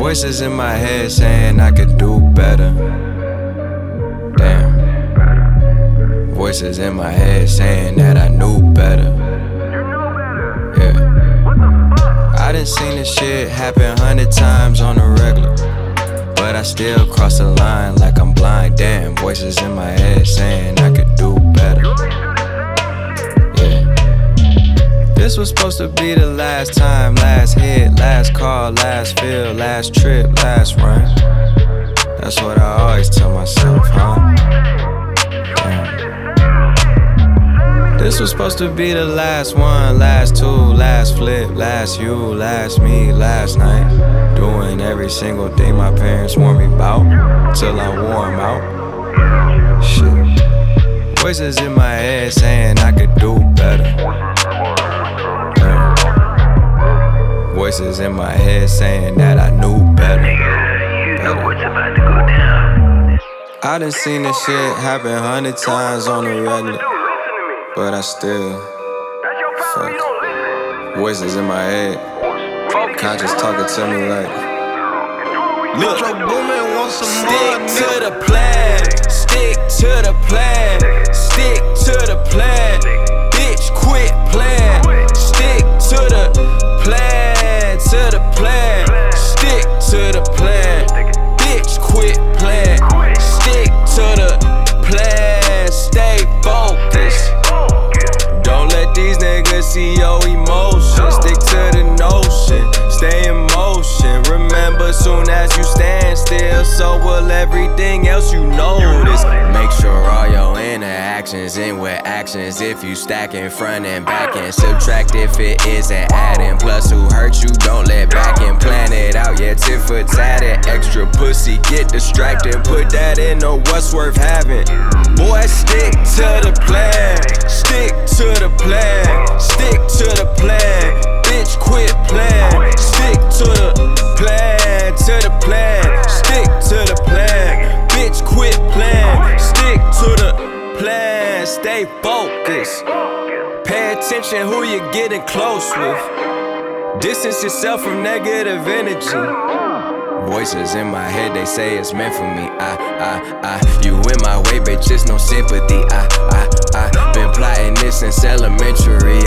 Voices in my head saying I could do better. Damn. Voices in my head saying that I knew better. Yeah. I done seen this shit happen 100 times on the regular, but I still cross the line like I'm blind. Damn, voices in my head saying I could do better. Yeah. This was supposed to be the last time, last hit, last call, last fill, last trip, last run. That's what I always tell myself, huh? Damn. This was supposed to be the last one, last two, last flip, last you, last me, last night. Doing every single thing my parents warned me about, till I wore them out. Shit. Voices in my head saying I could do better. Yeah. Voices in my head saying that I knew better. I done seen this shit happen 100 times on the regular, but I still fuck. Voices in my head, conscious talking to me like, look, stick to the plan, stick to the plan, stick to the plan, bitch quit plan, stick to the plan, to the plan, stick to the plan, bitch quit plan, stick to the plan, stay focused. Don't let these niggas see your emotions. Stick to the notion, stay in motion. Remember, soon as you stand still, so will everything else you notice. Make sure all your interactions end with actions. If you stack in front and back and subtract if it isn't adding. Plus, who hurt you, don't let back and plan it out. Yeah, tit for tat it. Extra pussy, get distracted. Put that in the what's worth having. Boy, stick to the plan. Stick to the plan. Stick to the plan. Bitch, quit plan. Stick to the plan. To the plan. Stick to the plan. Bitch, quit plan. Stick to the plan. Stay focused. Pay attention who you're getting close with. Distance yourself from negative energy. Voices in my head, they say it's meant for me. You in my way, bitch, it's no sympathy. I been plotting this since elementary.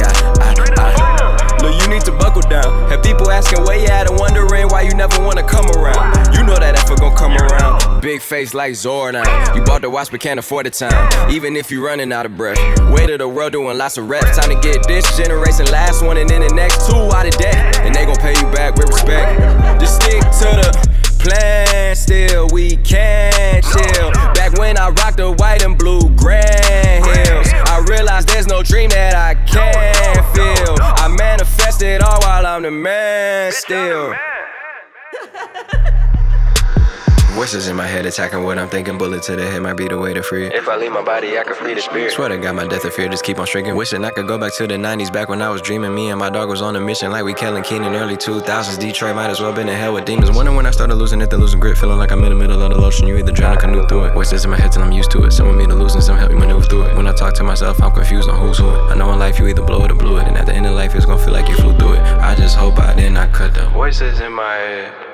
Look, you need to buckle down. Have people asking where you at and wondering why you never wanna come around. You know that effort gon' come around. Big face like Zordon. You bought the watch but can't afford the time, even if you running out of breath. Weight of the world doing lots of reps. Time to get this generation last one and then the next two out of debt. And they gon' pay you back with respect. Just stick to the plan, still we can't chill. Back when I rocked the white and blue Grand Hills, I realized there's no dream that I can't feel. I manifest it all while I'm the man still. Voices in my head attacking what I'm thinking. Bullet to the head might be the way to free it. If I leave my body, I can free the spirit. Swear to God, my death of fear just keep on shrinking. Wishing I could go back to the 90s, back when I was dreaming. Me and my dog was on a mission like we Kellen Keenan. Early 2000s, Detroit might as well been in hell with demons. Wondering when I started losing it, then losing grip. Feeling like I'm in the middle of the ocean. You either drown or canoe through it. Voices in my head till I'm used to it. Some want me to lose and some help me maneuver through it. When I talk to myself, I'm confused on who's who. I know in life you either blow it or blew it, and at the end of life it's gonna feel like you flew through it. I just hope by then I cut the voices in my head.